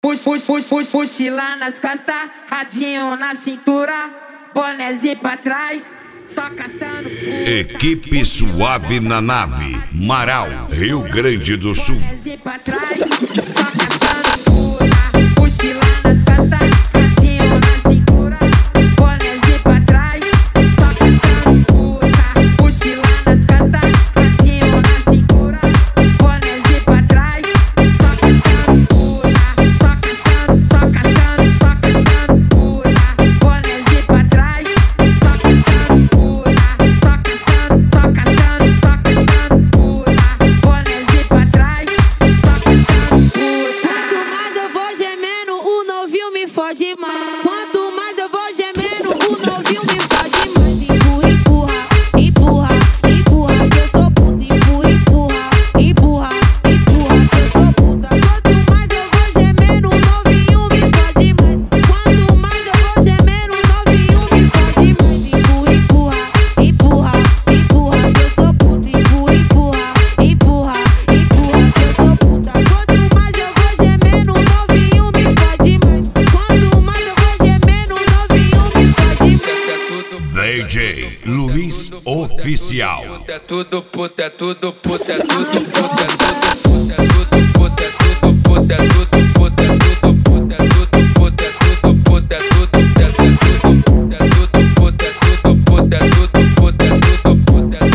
Mochila nas costas, radinho na cintura, bonézinho pra trás, só caçando puta. Equipe Suave na nave, Marau, Rio Grande do Sul. Bonézinho pra trás, só caçando puta. Mochila nas costas, radinho na cintura, bonézinho pra trás, só caçando puta. Mochila nas costas, radinho na cintura, bonézinho pra trás, só caçando puta. Fode mais. Quanto mais eu vou gemendo, o novinho me fode mais. Empurra, empurra, empurra, que eu sou puta. Empurra, empurra, empurra, empurra, que eu sou puta. Quanto mais eu vou gemendo, o novinho me fode mais. Quanto mais eu vou gemendo, o novinho me fode mais. Empurra, empurra, empurra, empurra, que eu sou puta. Empurra, empurra, empurra, empurra, que eu sou puta. Quanto mais eu vou gemendo, o novinho me fode mais. DJ Luiz Oficial. É tudo puta, é tudo puta, é tudo puta, é tudo puta, é tudo puta, é tudo puta, é tudo puta, é tudo puta, é tudo puta, é tudo puta, é tudo puta, é tudo puta, é tudo puta, é tudo puta, é tudo puta, é tudo puta, é tudo puta, é tudo puta, é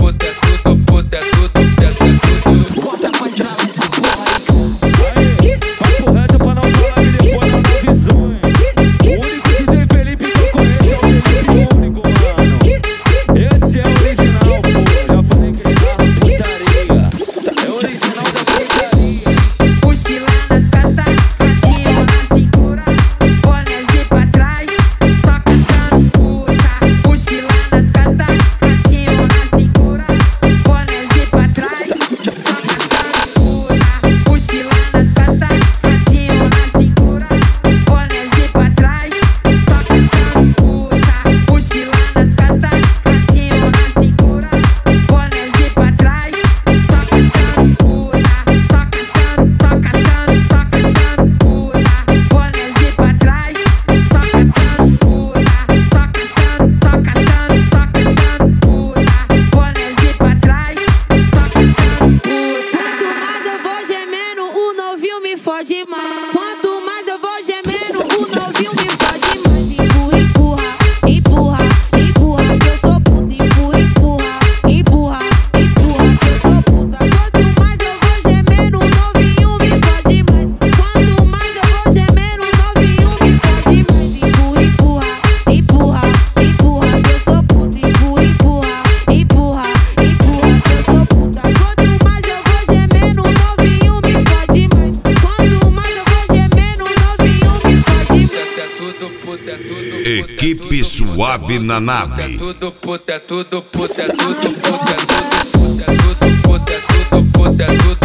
tudo. Bota pra entrar nessa porra aí. Papo reto pra não falar que depois não dá visão, hein? O único DJ Felipe que eu conheço é o Felipe Único, mano. Esse é o original, pô. Já falei que ele dá putaria. É o original da putaria. Mochila nas costas, radinho na cintura, bonézinho pra trás, só caçando puta. Mochila nas costas, radinho na cintura, bonézinho pra trás, só caçando puta. Mochila nas costas, radinho na cintura, bonézinho pra trás, só caçando puta. Mochila nas costas, radinho na cintura, bonézinho pra trás, só caçando puta. Só caçando, só caçando, só caçando puta. Bonézinho pra trás, só caçando puta. Só caçando, só caçando, só caçando puta. Bonézinho pra trás, só caçando puta. Quanto mais eu vou gemendo, o novinho me fode mais. Quanto mais eu vou gemendo, o novinho me fode mais. Empurra, empurra, empurra, empurra, que eu sou puta. Empurra, empurra, empurra, empurra, que eu sou puta. Quanto mais eu vou gemendo, o novinho me fode mais. Quanto mais eu vou gemendo, o novinho me fode mais. Empurra, empurra, empurra, empurra, que eu sou puta. Empurra, empurra, empurra, empurra, que eu sou puta. Quanto mais eu vou gemendo, o novinho me fode mais. Quanto mais eu vou gemendo, o novinho me fode mais. É tudo puta, é tudo puta. Equipe Suave na É nave. tudo puta, é tudo puta, é tudo puta, é tudo puta, é tudo puta, é tudo puta, é tudo